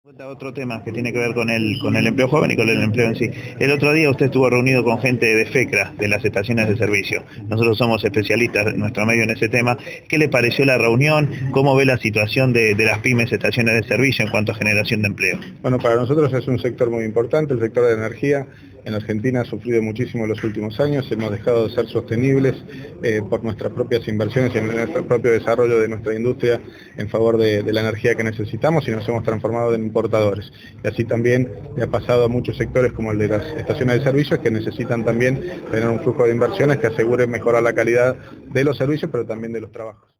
Otro tema que tiene que ver con el empleo joven y con el empleo en sí. El otro día usted estuvo reunido con gente de FECRA, de las estaciones de servicio. Nosotros somos especialistas en nuestro medio en ese tema. ¿Qué le pareció la reunión? ¿Cómo ve la situación de las pymes estaciones de servicio en cuanto a generación de empleo? Bueno, para nosotros es un sector muy importante, el sector de energía. En Argentina ha sufrido muchísimo en los últimos años, hemos dejado de ser sostenibles por nuestras propias inversiones y en nuestro propio desarrollo de nuestra industria en favor de la energía que necesitamos y nos hemos transformado en importadores. Y así también le ha pasado a muchos sectores como el de las estaciones de servicios que necesitan también tener un flujo de inversiones que asegure mejorar la calidad de los servicios pero también de los trabajos.